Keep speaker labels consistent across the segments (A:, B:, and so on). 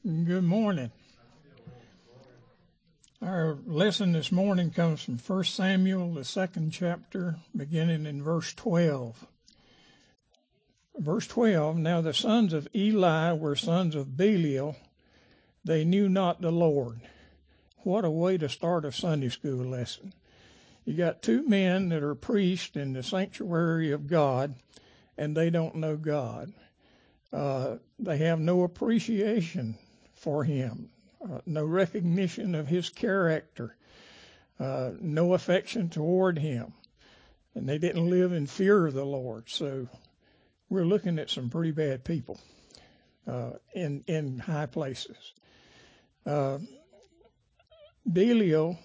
A: Good morning. Our lesson this morning comes from 1 Samuel, the second chapter, beginning in verse 12. Verse 12, now the sons of Eli were sons of Belial. They knew not the Lord. What a way to start a Sunday school lesson. You got two men that are priests in the sanctuary of God, and they don't know God. They have no appreciation for him, no recognition of his character, no affection toward him. And they didn't live in fear of the Lord. So we're looking at some pretty bad people in high places. Belial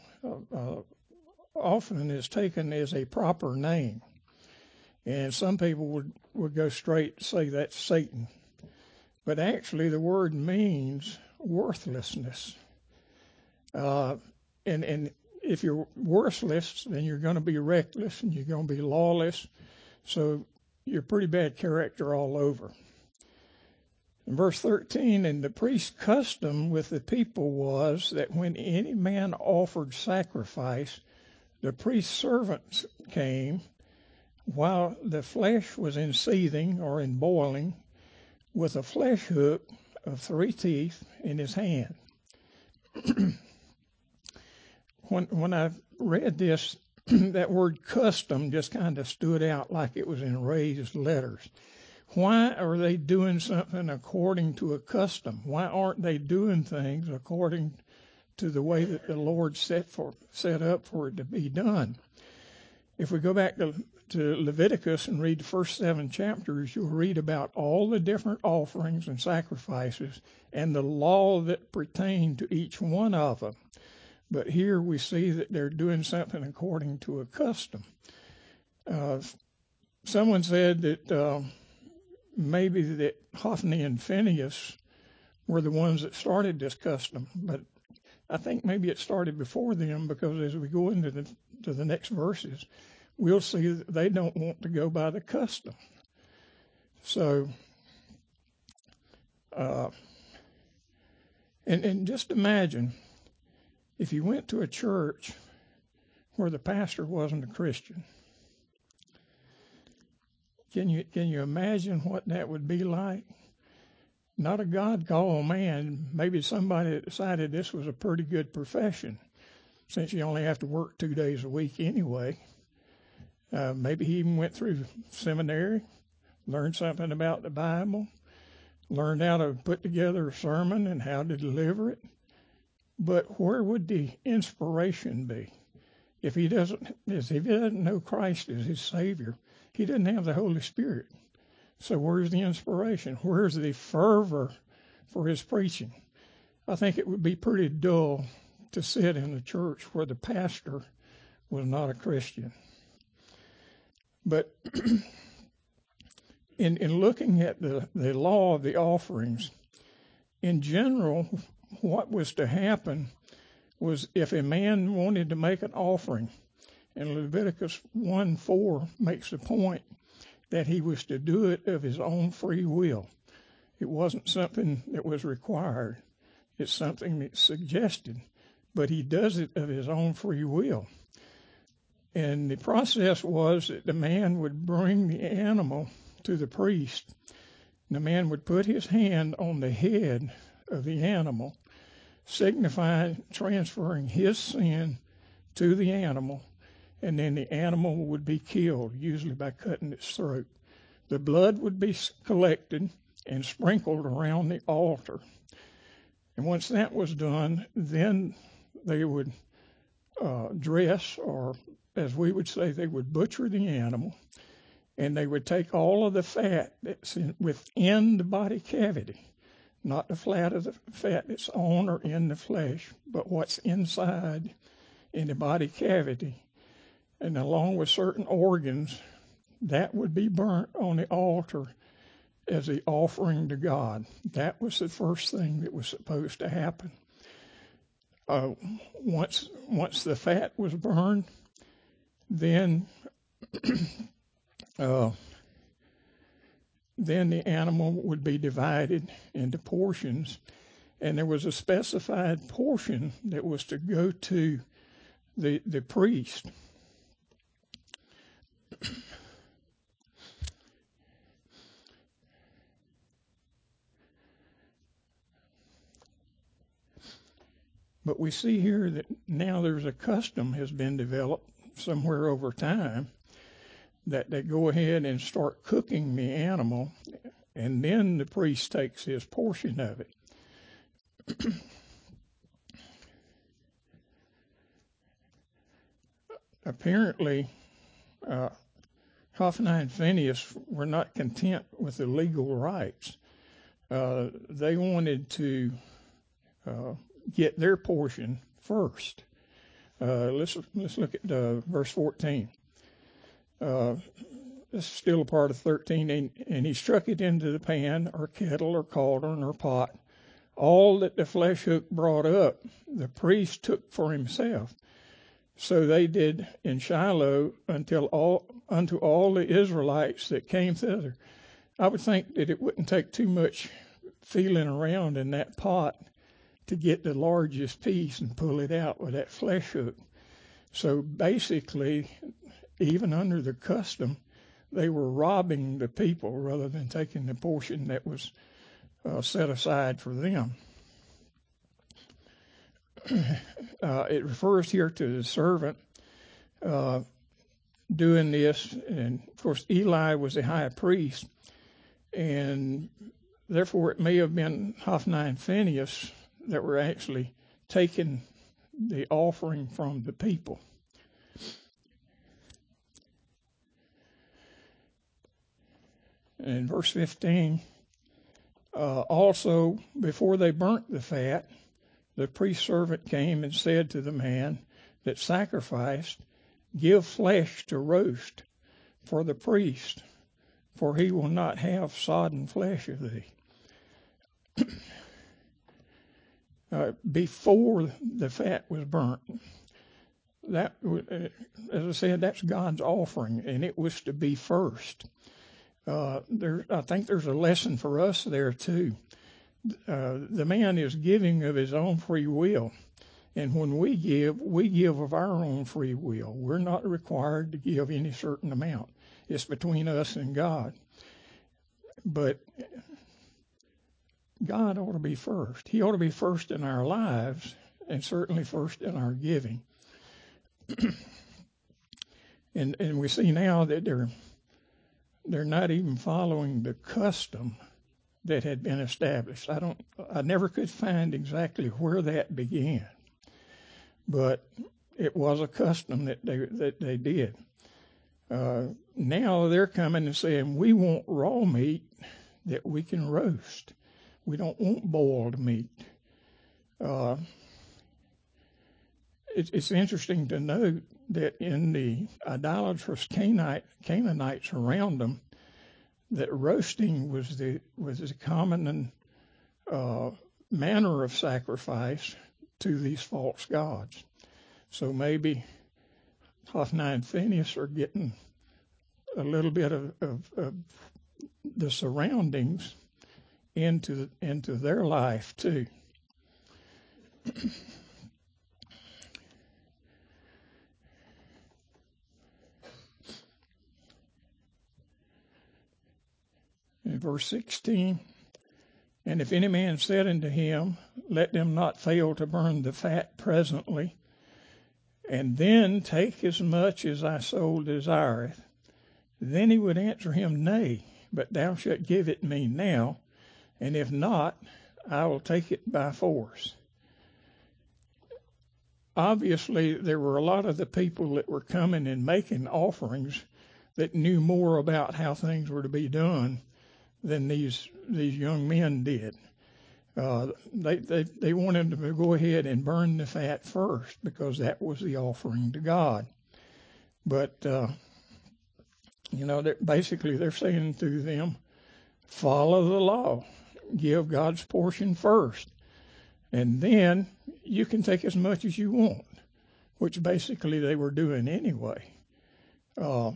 A: often is taken as a proper name. And some people would go straight to say that's Satan. But actually the word means worthlessness. And if you're worthless, then you're going to be reckless and you're going to be lawless. So you're pretty bad character all over. In verse 13, and the priest's custom with the people was that when any man offered sacrifice, the priest's servants came while the flesh was in seething or in boiling with a flesh hook of 3 teeth in his hand. When I read this, that word custom just kind of stood out like it was in raised letters. Why are they doing something according to a custom? Why aren't they doing things according to the way that the Lord set up for it to be done? If we go back to Leviticus and read the first 7 chapters, you'll read about all the different offerings and sacrifices and the law that pertained to each one of them. But here we see that they're doing something according to a custom. Someone said that maybe that Hophni and Phinehas were the ones that started this custom, but I think maybe it started before them, because as we go into the next verses, we'll see that they don't want to go by the custom. So, and just imagine if you went to a church where the pastor wasn't a Christian. Can you imagine what that would be like? Not a God-called man. Maybe somebody decided this was a pretty good profession, since you only have to work 2 days a week anyway. Maybe he even went through seminary, learned something about the Bible, learned how to put together a sermon and how to deliver it. But where would the inspiration be? If he doesn't know Christ as his Savior, he doesn't have the Holy Spirit. So where's the inspiration? Where's the fervor for his preaching? I think it would be pretty dull to sit in a church where the pastor was not a Christian. But in looking at the law of the offerings, in general, what was to happen was if a man wanted to make an offering, and Leviticus 1:4 makes the point that he was to do it of his own free will. It wasn't something that was required. It's something that's suggested, but he does it of his own free will. And the process was that the man would bring the animal to the priest. The man would put his hand on the head of the animal, signifying transferring his sin to the animal, and then the animal would be killed, usually by cutting its throat. The blood would be collected and sprinkled around the altar. And once that was done, then they would dress, or as we would say, they would butcher the animal, and they would take all of the fat that's within the body cavity, not the fat that's on or in the flesh, but what's inside in the body cavity, and along with certain organs, that would be burnt on the altar as the offering to God. That was the first thing that was supposed to happen. Once the fat was burned, then then the animal would be divided into portions, and there was a specified portion that was to go to the priest. But we see here that now there's a custom has been developed somewhere over time that they go ahead and start cooking the animal, and then the priest takes his portion of it. Apparently, Hophni and Phinehas were not content with the legal rights. They wanted to get their portion first. Let's look at verse 14. This is still a part of 13. And he struck it into the pan or kettle or cauldron or pot. All that the flesh hook brought up, the priest took for himself. So they did in Shiloh unto all the Israelites that came thither. I would think that it wouldn't take too much feeling around in that pot to get the largest piece and pull it out with that flesh hook. So basically, even under the custom, they were robbing the people rather than taking the portion that was set aside for them. It refers here to the servant doing this, and of course Eli was the high priest, and therefore it may have been Hophni and Phinehas that were actually taking the offering from the people. In verse 15, also before they burnt the fat, the priest servant came and said to the man that sacrificed, give flesh to roast for the priest, for he will not have sodden flesh of thee. Before the fat was burnt, that, as I said, that's God's offering, and it was to be first. I think there's a lesson for us there too. The man is giving of his own free will. And when we give of our own free will. We're not required to give any certain amount. It's between us and God. But God ought to be first. He ought to be first in our lives and certainly first in our giving. And we see now that they're not even following the custom that had been established. I never could find exactly where that began, but it was a custom that they did. Now they're coming and saying, we want raw meat that we can roast. We don't want boiled meat. It's interesting to note that in the idolatrous Canaanites around them, that roasting was the common manner of sacrifice to these false gods. So maybe Hophni and Phinehas are getting a little bit of the surroundings into their life too. In verse 16, and if any man said unto him, let them not fail to burn the fat presently, and then take as much as thy soul desireth, then he would answer him, nay, but thou shalt give it me now, and if not, I will take it by force. Obviously, there were a lot of the people that were coming and making offerings that knew more about how things were to be done than these young men did. They wanted to go ahead and burn the fat first because that was the offering to God. But basically they're saying to them, follow the law, give God's portion first, and then you can take as much as you want, which basically they were doing anyway. And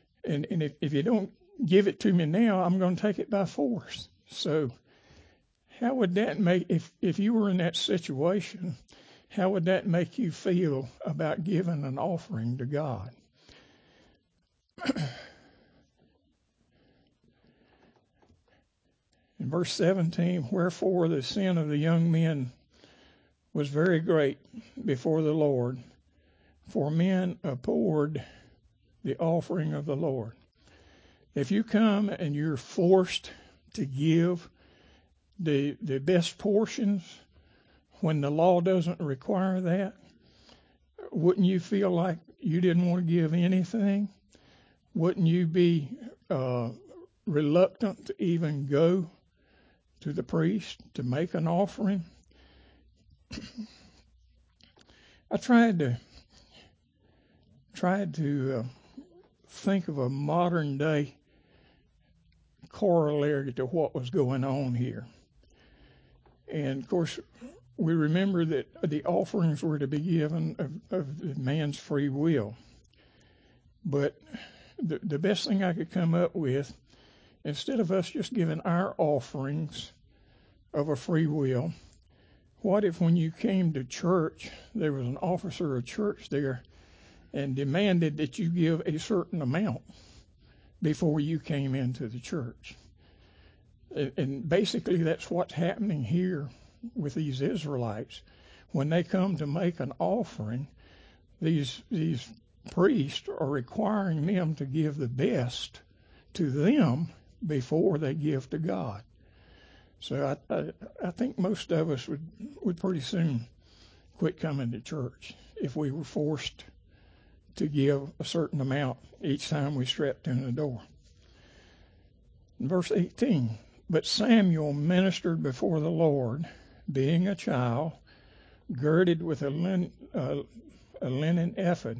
A: if you don't give it to me now, I'm going to take it by force. So How would that make, if you were in that situation, how would that make you feel about giving an offering to God? In verse 17, wherefore the sin of the young men was very great before the Lord, for men abhorred the offering of the Lord. If you come and you're forced to give the best portions when the law doesn't require that, wouldn't you feel like you didn't want to give anything? Wouldn't you be reluctant to even go to the priest to make an offering? I tried to think of a modern day corollary to what was going on here. And of course, we remember that the offerings were to be given of the man's free will. But the best thing I could come up with, instead of us just giving our offerings of a free will, what if when you came to church, there was an officer of church there and demanded that you give a certain amount before you came into the church? And basically that's what's happening here with these Israelites. When they come to make an offering, these priests are requiring them to give the best to them before they give to God. So I think most of us would pretty soon quit coming to church if we were forced to give a certain amount each time we stepped in the door. In verse 18, but Samuel ministered before the Lord, being a child, girded with a linen ephod.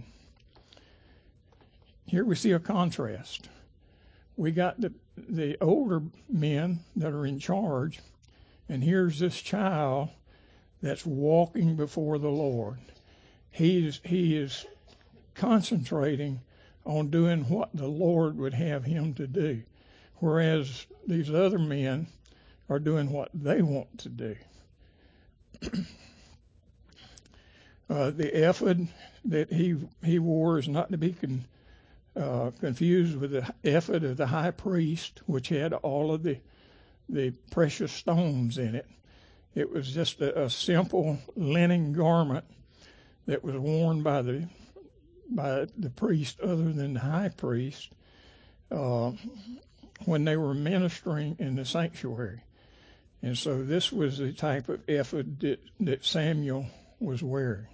A: Here we see a contrast. We got the older men that are in charge, and here's this child that's walking before the Lord. He is concentrating on doing what the Lord would have him to do, whereas these other men are doing what they want to do. The ephod that he wore is not to be confused with the ephod of the high priest, which had all of the precious stones in it. It was just a simple linen garment that was worn by the priest, other than the high priest, when they were ministering in the sanctuary. And so this was the type of ephod that Samuel was wearing.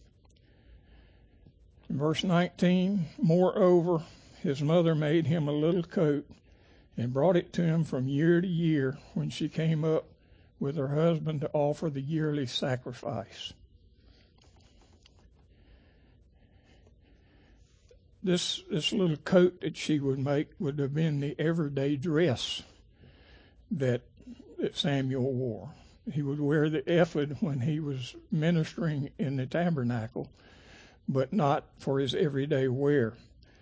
A: In verse 19, moreover, his mother made him a little coat and brought it to him from year to year when she came up with her husband to offer the yearly sacrifice. This little coat that she would make would have been the everyday dress that Samuel wore. He would wear the ephod when he was ministering in the tabernacle, but not for his everyday wear.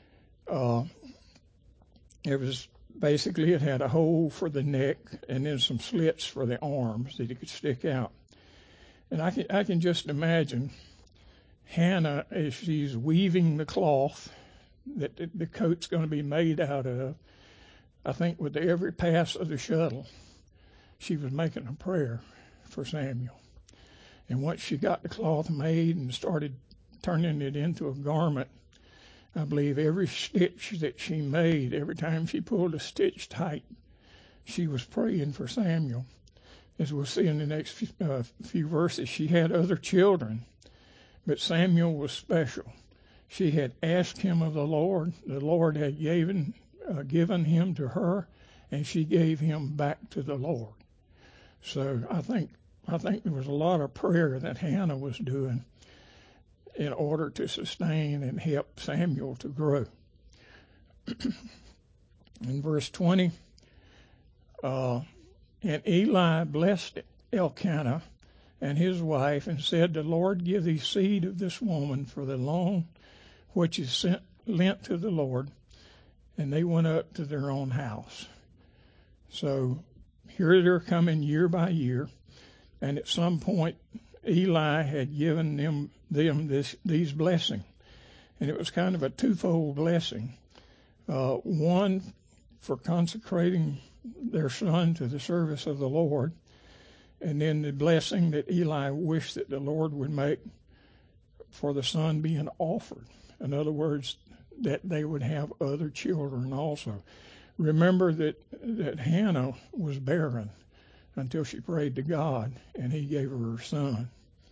A: It had a hole for the neck and then some slits for the arms that he could stick out. And I can just imagine Hannah, as she's weaving the cloth that the coat's going to be made out of. I think with every pass of the shuttle, she was making a prayer for Samuel. And once she got the cloth made and started turning it into a garment, I believe every stitch that she made, every time she pulled a stitch tight, she was praying for Samuel. As we'll see in the next few verses, she had other children, but Samuel was special. She had asked him of the Lord. The Lord had given him to her, and she gave him back to the Lord. So I think there was a lot of prayer that Hannah was doing in order to sustain and help Samuel to grow. In verse 20, and Eli blessed Elkanah and his wife and said, the Lord give thee seed of this woman for the loan which is lent to the Lord. And they went up to their own house. So here they're coming year by year, and at some point Eli had given them these blessings, and it was kind of a twofold blessing. One for consecrating their son to the service of the Lord, and then the blessing that Eli wished that the Lord would make for the son being offered. In other words, that they would have other children also. Remember that Hannah was barren until she prayed to God, and he gave her her son.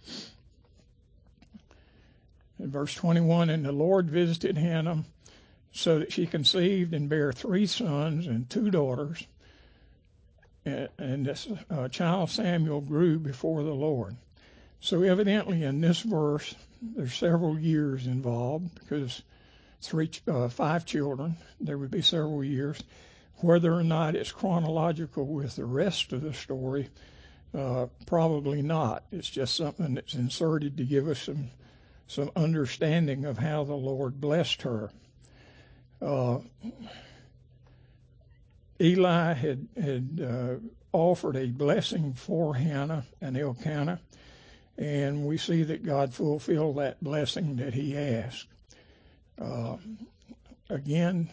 A: In verse 21, and the Lord visited Hannah so that she conceived and bare 3 sons and 2 daughters. And this child Samuel grew before the Lord. So evidently in this verse, there's several years involved because 5 children, there would be several years. Whether or not it's chronological with the rest of the story, probably not. It's just something that's inserted to give us some understanding of how the Lord blessed her. Eli had offered a blessing for Hannah and Elkanah, and we see that God fulfilled that blessing that he asked. Again,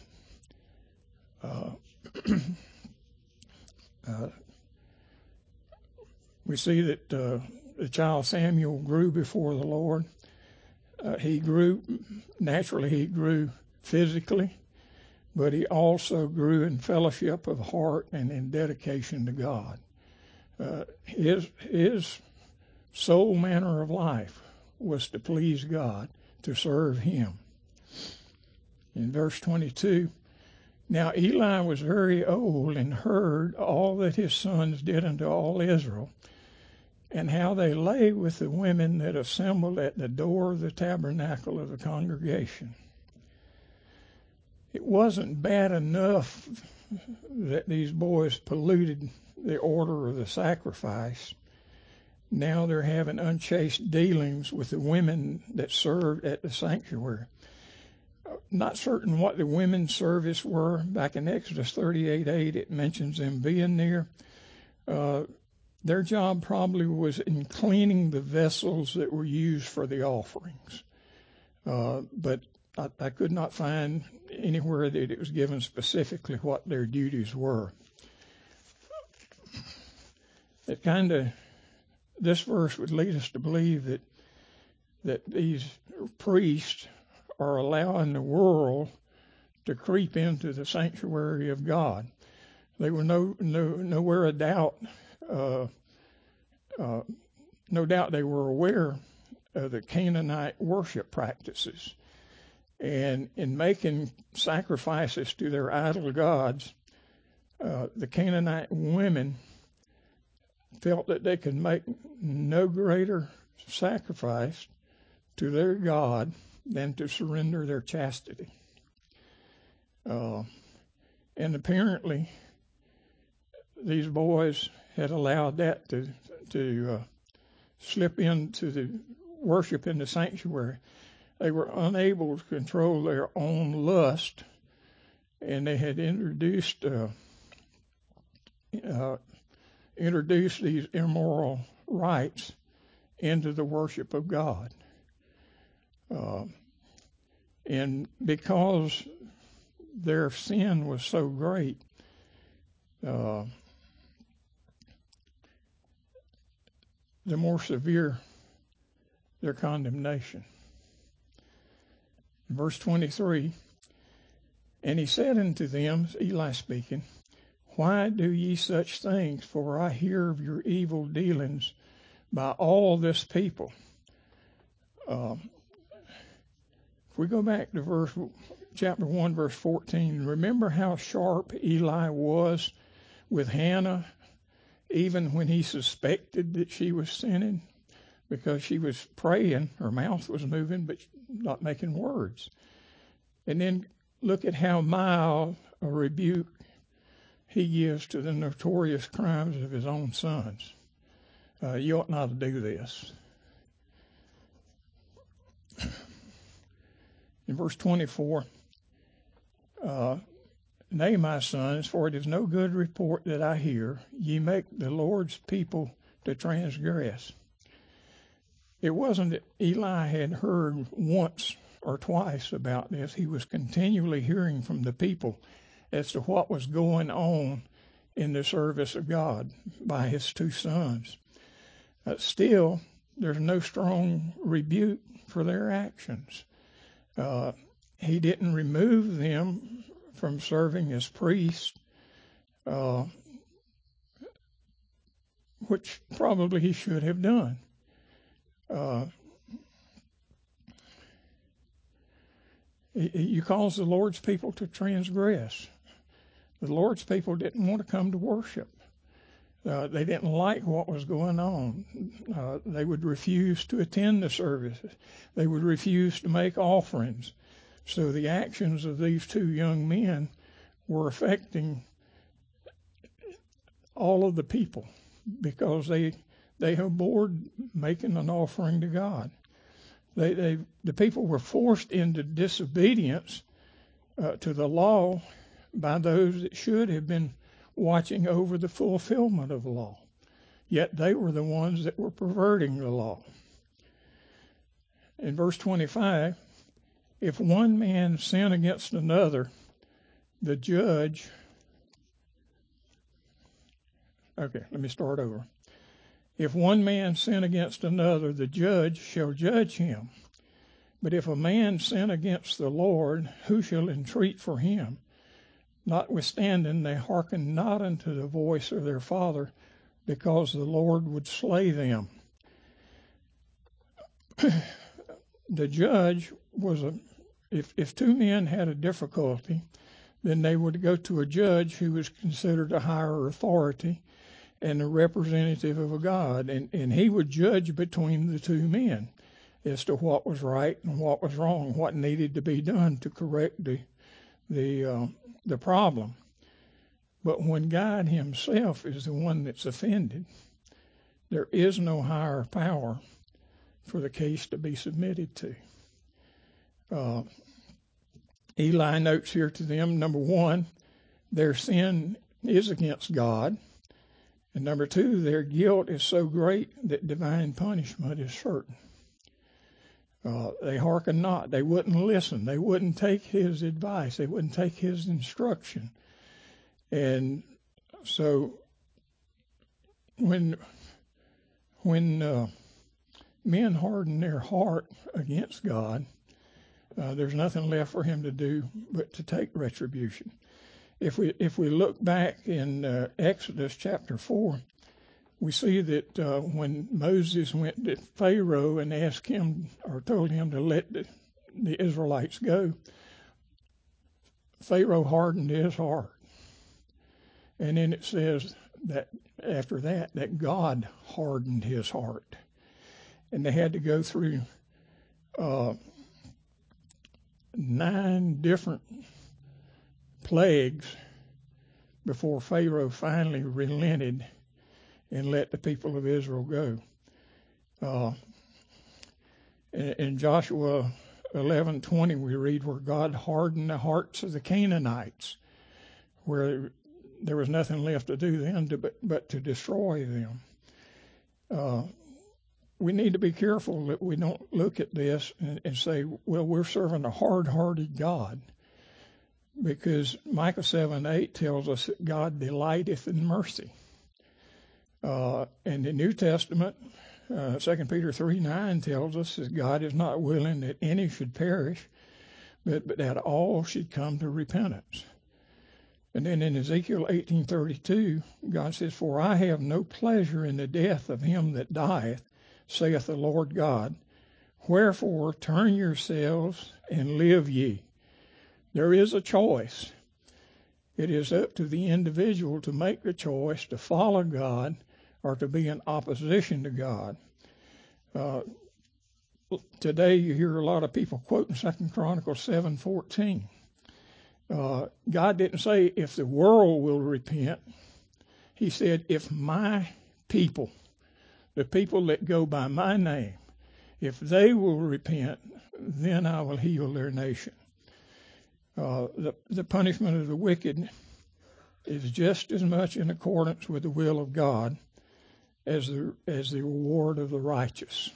A: we see that the child Samuel grew before the Lord. He grew physically, but he also grew in fellowship of heart and in dedication to God. His sole manner of life was to please God, to serve him. In verse 22, now Eli was very old and heard all that his sons did unto all Israel, and how they lay with the women that assembled at the door of the tabernacle of the congregation. It wasn't bad enough that these boys polluted the order of the sacrifice. Now they're having unchaste dealings with the women that served at the sanctuary. Not certain what the women's service were. Back in Exodus 38:8, it mentions them being there. Their job probably was in cleaning the vessels that were used for the offerings. But I could not find anywhere that it was given specifically what their duties were. This verse would lead us to believe that these priests are allowing the world to creep into the sanctuary of God. They were nowhere a doubt. No doubt they were aware of the Canaanite worship practices. And in making sacrifices to their idol gods, the Canaanite women felt that they could make no greater sacrifice to their God than to surrender their chastity. And apparently, these boys had allowed that to slip into the worship in the sanctuary. They were unable to control their own lust, and they had introduced these immoral rites into the worship of God. And because their sin was so great, the more severe their condemnation. Verse 23, and he said unto them, Eli speaking, why do ye such things? For I hear of your evil dealings by all this people. If we go back to chapter 1, verse 14, remember how sharp Eli was with Hannah, even when he suspected that she was sinning, because she was praying, her mouth was moving, but not making words. And then look at how mild a rebuke he gives to the notorious crimes of his own sons. You ought not to do this. In verse 24, Nay, my sons, for it is no good report that I hear, ye make the Lord's people to transgress. It wasn't that Eli had heard once or twice about this. He was continually hearing from the people as to what was going on in the service of God by his two sons. Still, there's no strong rebuke for their actions. He didn't remove them from serving as priests, which probably he should have done. He calls the Lord's people to transgress. The Lord's people didn't want to come to worship. They didn't like what was going on. They would refuse to attend the services. They would refuse to make offerings. So the actions of these two young men were affecting all of the people because they abhorred making an offering to God. The people were forced into disobedience to the law by those that should have been watching over the fulfillment of the law. Yet they were the ones that were perverting the law. In verse 25, if one man sin against another, the judge... Okay, let me start over. If one man sin against another, the judge shall judge him. But if a man sin against the Lord, who shall entreat for him? Notwithstanding, they hearkened not unto the voice of their father, because the Lord would slay them. The judge was if two men had a difficulty, then they would go to a judge who was considered a higher authority and a representative of a God, and he would judge between the two men as to what was right and what was wrong, what needed to be done to correct the problem. But when God himself is the one that's offended, there is no higher power for the case to be submitted to. Eli notes here to them, number one, their sin is against God. And number two, their guilt is so great that divine punishment is certain. They hearken not. They wouldn't listen. They wouldn't take his advice. They wouldn't take his instruction. And so when men harden their heart against God, there's nothing left for him to do but to take retribution. If we look back in Exodus chapter 4, we see that when Moses went to Pharaoh and asked him or told him to let the Israelites go, Pharaoh hardened his heart. And then it says that after that God hardened his heart. And they had to go through 9 different plagues before Pharaoh finally relented and let the people of Israel go. In Joshua 11:20, we read where God hardened the hearts of the Canaanites, where there was nothing left to do then but to destroy them. We need to be careful that we don't look at this and say, well, we're serving a hard-hearted God, because Micah 7:8 tells us that God delighteth in mercy. In the New Testament, 2 Peter 3:9 tells us that God is not willing that any should perish, but that all should come to repentance. And then in Ezekiel 18:32, God says, for I have no pleasure in the death of him that dieth, saith the Lord God. Wherefore turn yourselves and live ye. There is a choice. It is up to the individual to make the choice to follow God or to be in opposition to God. Today you hear a lot of people quoting 2 Chronicles 7:14. God didn't say if the world will repent. He said if my people, the people that go by my name, if they will repent, then I will heal their nation. The punishment of the wicked is just as much in accordance with the will of God as the reward of the righteous.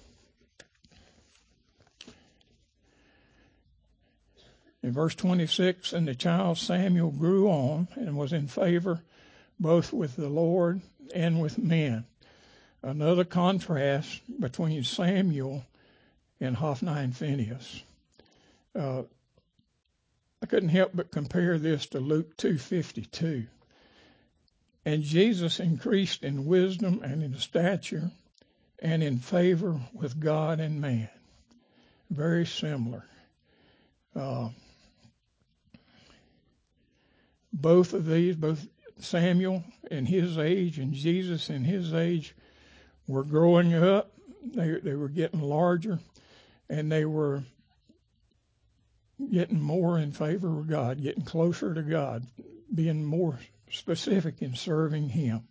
A: In verse 26, and the child Samuel grew on and was in favor both with the Lord and with men. Another contrast between Samuel and Hophni and Phinehas. I couldn't help but compare this to Luke 2:52. And Jesus increased in wisdom and in stature and in favor with God and man. Very similar. Both of these, both Samuel in his age and Jesus in his age, were growing up. They were getting larger, and they were getting more in favor of God, getting closer to God, being more specific in serving Him.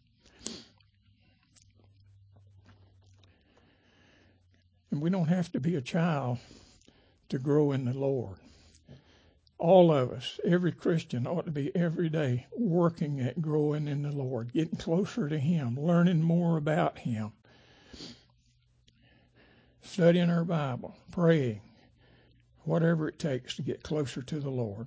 A: And we don't have to be a child to grow in the Lord. All of us, every Christian, ought to be every day working at growing in the Lord, getting closer to Him, learning more about Him, studying our Bible, praying, whatever it takes to get closer to the Lord.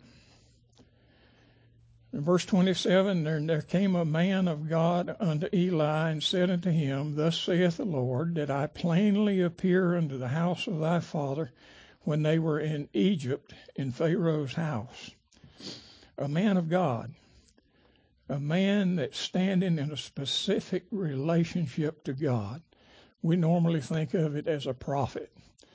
A: In verse 27, there came a man of God unto Eli and said unto him, Thus saith the Lord, did I plainly appear unto the house of thy father when they were in Egypt in Pharaoh's house? A man of God, a man that's standing in a specific relationship to God. We normally think of it as a prophet.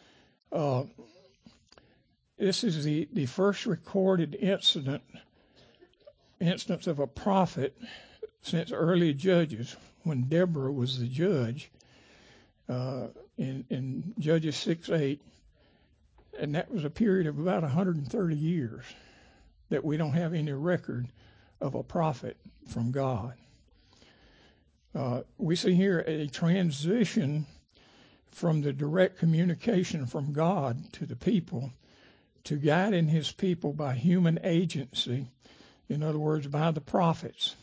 A: This is the first recorded instance of a prophet since early Judges, when Deborah was the judge in Judges 6:8, and that was a period of about 130 years that we don't have any record of a prophet from God. We see here a transition from the direct communication from God to the people to guiding His people by human agency, in other words, by the prophets.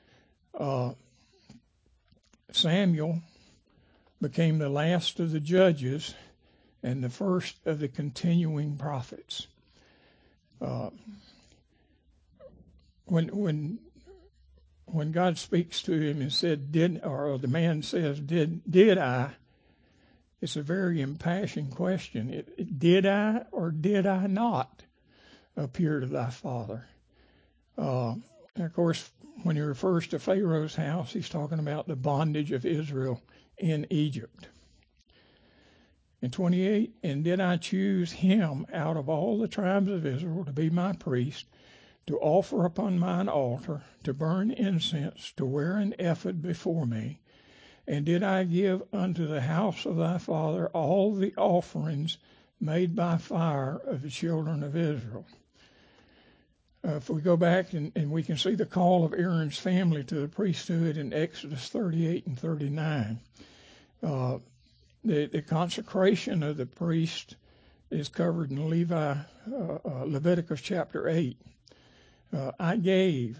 A: Samuel became the last of the judges and the first of the continuing prophets. When God speaks to him and said, or the man says, did I? It's a very impassioned question. Did I or did I not appear to thy father? And of course, when he refers to Pharaoh's house, he's talking about the bondage of Israel in Egypt. In 28, and did I choose him out of all the tribes of Israel to be my priest, to offer upon mine altar, to burn incense, to wear an ephod before me? And did I give unto the house of thy father all the offerings made by fire of the children of Israel? If we go back and we can see the call of Aaron's family to the priesthood in Exodus 38 and 39. The consecration of the priest is covered in Leviticus chapter 8. I gave.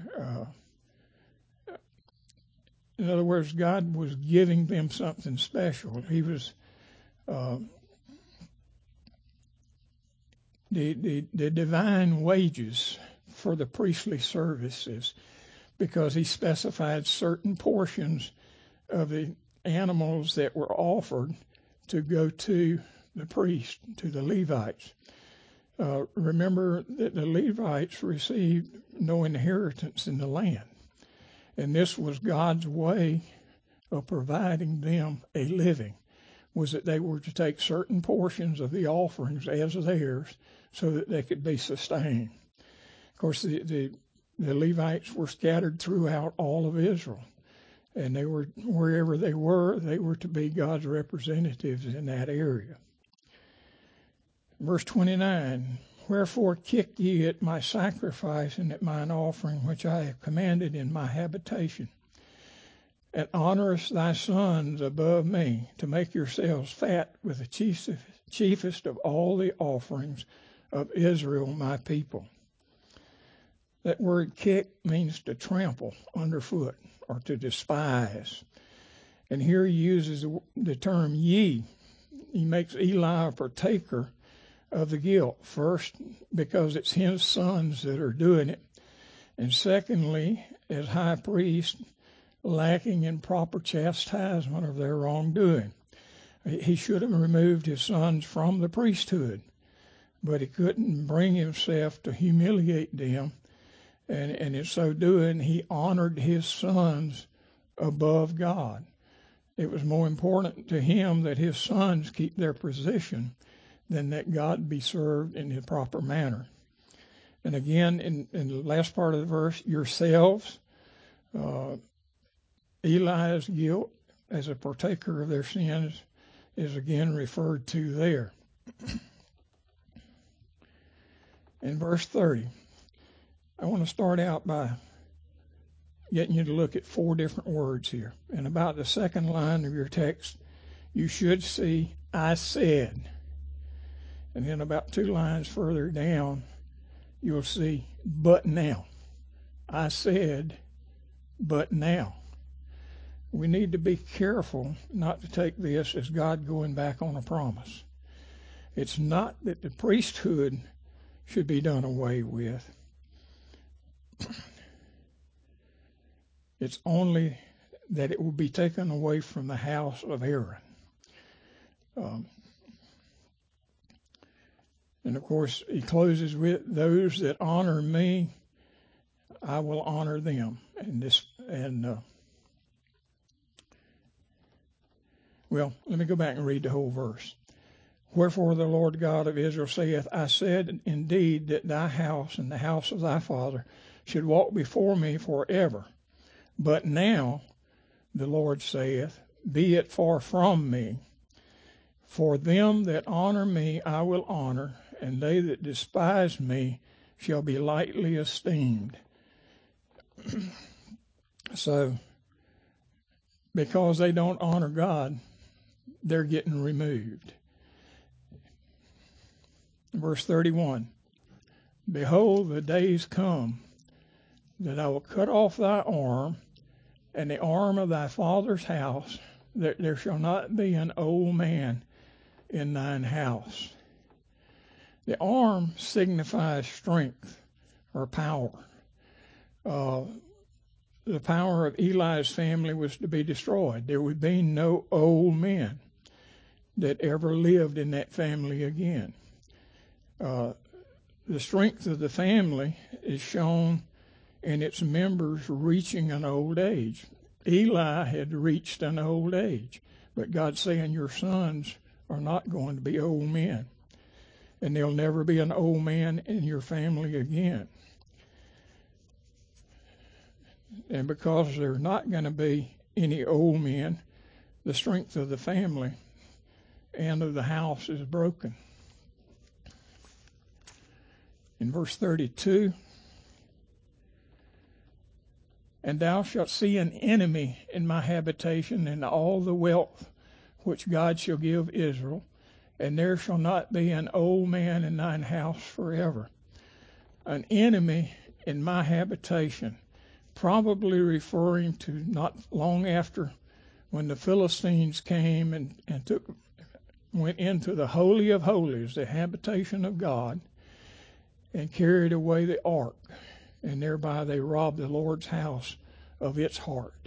A: In other words, God was giving them something special. He was the divine wages for the priestly services, because He specified certain portions of the animals that were offered to go to the priest, to the Levites. Remember that the Levites received no inheritance in the land. And this was God's way of providing them a living, was that they were to take certain portions of the offerings as theirs so that they could be sustained. Of course, the Levites were scattered throughout all of Israel, and they were, wherever they were to be God's representatives in that area. Verse 29, wherefore kick ye at my sacrifice and at mine offering, which I have commanded in my habitation, and honorest thy sons above me, to make yourselves fat with the chiefest of all the offerings of Israel, my people. That word kick means to trample underfoot or to despise. And here he uses the term ye. He makes Eli a partaker of the guilt. First, because it's his sons that are doing it. And secondly, as high priest, lacking in proper chastisement of their wrongdoing. He should have removed his sons from the priesthood, but he couldn't bring himself to humiliate them. And in so doing, he honored his sons above God. It was more important to him that his sons keep their position than that God be served in the proper manner. And again, in the last part of the verse, yourselves, Eli's guilt as a partaker of their sins is again referred to there. In verse 30, I want to start out by getting you to look at 4 different words here. And about the second line of your text, you should see, I said. And then about 2 lines further down, you'll see, but now. I said, but now. We need to be careful not to take this as God going back on a promise. It's not that the priesthood should be done away with. It's only that it will be taken away from the house of Aaron. And of course, he closes with, those that honor me, I will honor them. Well, let me go back and read the whole verse. Wherefore the Lord God of Israel saith, I said indeed that thy house and the house of thy father should walk before me forever. But now, the Lord saith, be it far from me. For them that honor me I will honor, and they that despise me shall be lightly esteemed. So, because they don't honor God, they're getting removed. Verse 31, behold, the days come that I will cut off thy arm and the arm of thy father's house, that there shall not be an old man in thine house. The arm signifies strength or power. The power of Eli's family was to be destroyed. There would be no old men that ever lived in that family again. The strength of the family is shown in its members reaching an old age. Eli had reached an old age, but God's saying your sons are not going to be old men, and there'll never be an old man in your family again. And because there's not going to be any old men, the strength of the family and of the house is broken. In verse 32, and thou shalt see an enemy in my habitation and all the wealth which God shall give Israel, and there shall not be an old man in thine house forever. An enemy in my habitation, probably referring to not long after when the Philistines came and went into the Holy of Holies, the habitation of God, and carried away the ark, and thereby they robbed the Lord's house of its heart.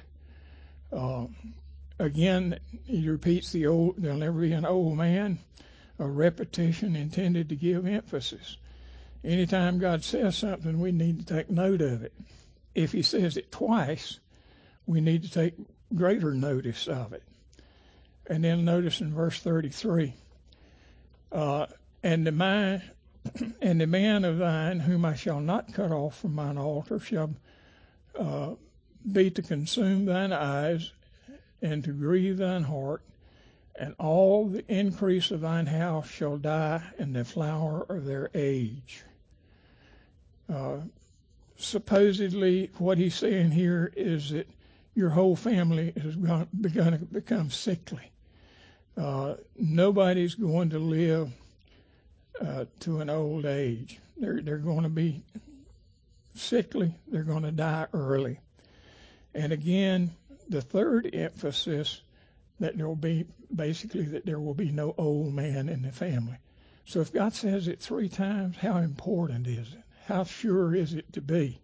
A: Again, he repeats there'll never be an old man, a repetition intended to give emphasis. Anytime God says something, we need to take note of it. If he says it twice, we need to take greater notice of it. And then notice in verse 33, and the man of thine whom I shall not cut off from mine altar shall be to consume thine eyes and to grieve thine heart, and all the increase of thine house shall die in the flower of their age. Supposedly, what he's saying here is that your whole family is going to become sickly. Nobody's going to live to an old age. They're going to be sickly. They're going to die early. And again, the third emphasis that there will be basically that there will be no old man in the family. So if God says it 3 times, how important is it? How sure is it to be?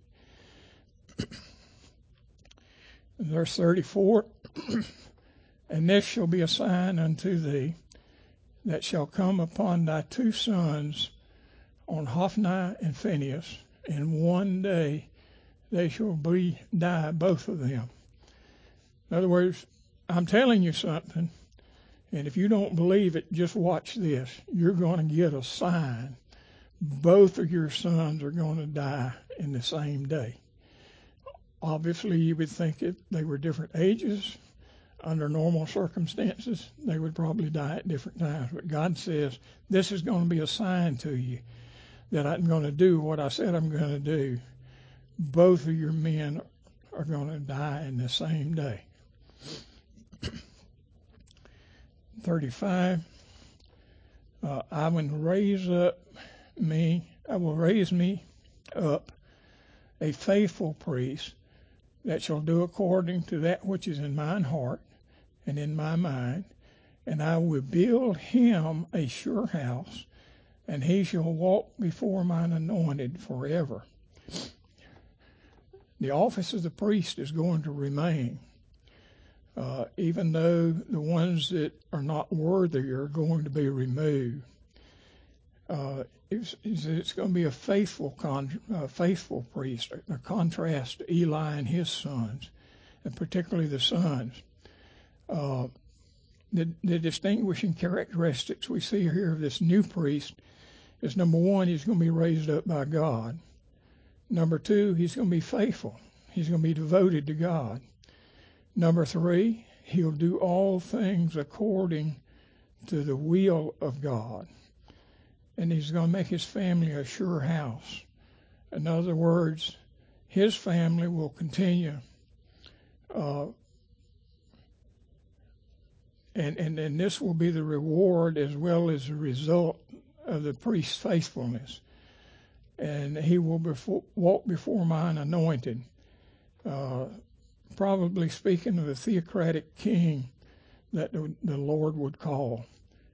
A: Verse 34, and this shall be a sign unto thee that shall come upon thy 2 sons, on Hophni and Phinehas, and one day they shall die, both of them. In other words, I'm telling you something, and if you don't believe it, just watch this. You're going to get a sign. Both of your sons are going to die in the same day. Obviously, you would think if they were different ages, under normal circumstances, they would probably die at different times. But God says, this is going to be a sign to you that I'm going to do what I said I'm going to do. Both of your men are going to die in the same day. 35, I will raise me up a faithful priest that shall do according to that which is in mine heart and in my mind, and I will build him a sure house, and he shall walk before mine anointed forever. The office of the priest is going to remain, even though the ones that are not worthy are going to be removed. It's going to be a faithful priest, a contrast to Eli and his sons, and particularly the sons. The distinguishing characteristics we see here of this new priest is, number 1, he's going to be raised up by God. Number 2, he's going to be faithful. He's going to be devoted to God. Number 3, he'll do all things according to the will of God. And he's going to make his family a sure house. In other words, his family will continue, and this will be the reward as well as the result of the priest's faithfulness. And he will walk before mine anointed, probably speaking of the theocratic king that the Lord would call.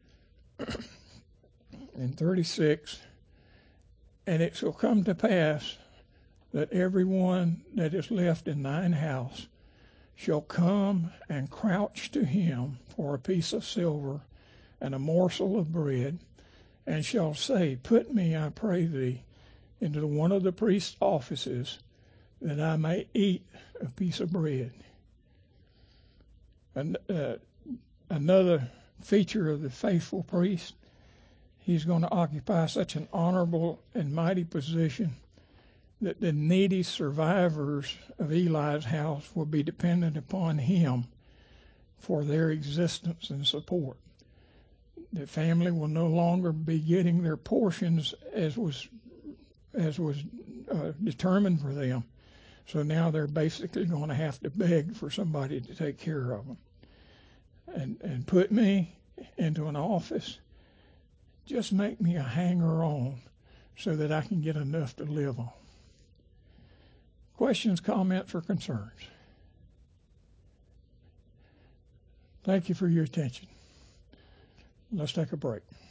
A: In 36, and it shall come to pass that everyone that is left in thine house shall come and crouch to him for a piece of silver and a morsel of bread, and shall say, Put me, I pray thee, into one of the priest's offices, that I may eat a piece of bread. And another feature of the faithful priest, he's going to occupy such an honorable and mighty position that the needy survivors of Eli's house will be dependent upon him for their existence and support. The family will no longer be getting their portions as was determined for them. So now they're basically going to have to beg for somebody to take care of them. And put me into an office. Just make me a hanger-on so that I can get enough to live on. Questions, comments, or concerns? Thank you for your attention. Let's take a break.